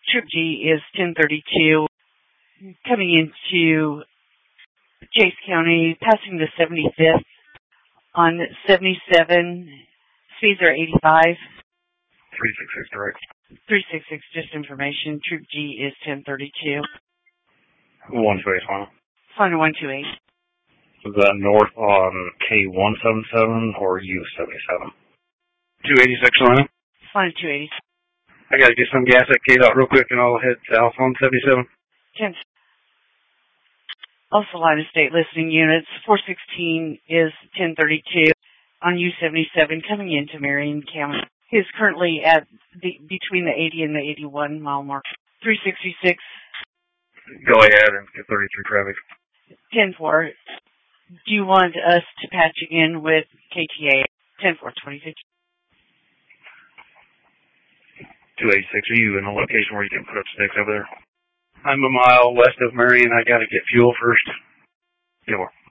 Trip G is 1032, coming into Chase County, passing the 75th on 77. Speeds are 85. 366 direct. 366, just information. Troop G is 1032. 128 final. Final 128. Is that north on K177 or U77? 286 final. Final 280. I gotta get some gas at K-Dot real quick and I'll head south on 77. 10. Also, line of state listening units. 416 is 1032 on U77 coming into Marion County. He is currently at between the 80 and the 81 mile mark. 366. Go ahead and get 33 traffic. 10-4. Do you want us to patch in with KTA? 10-4, 2050. 286. Are you in a location where you can put up sticks over there? I'm a mile west of Marion. I gotta get fuel first. Yeah,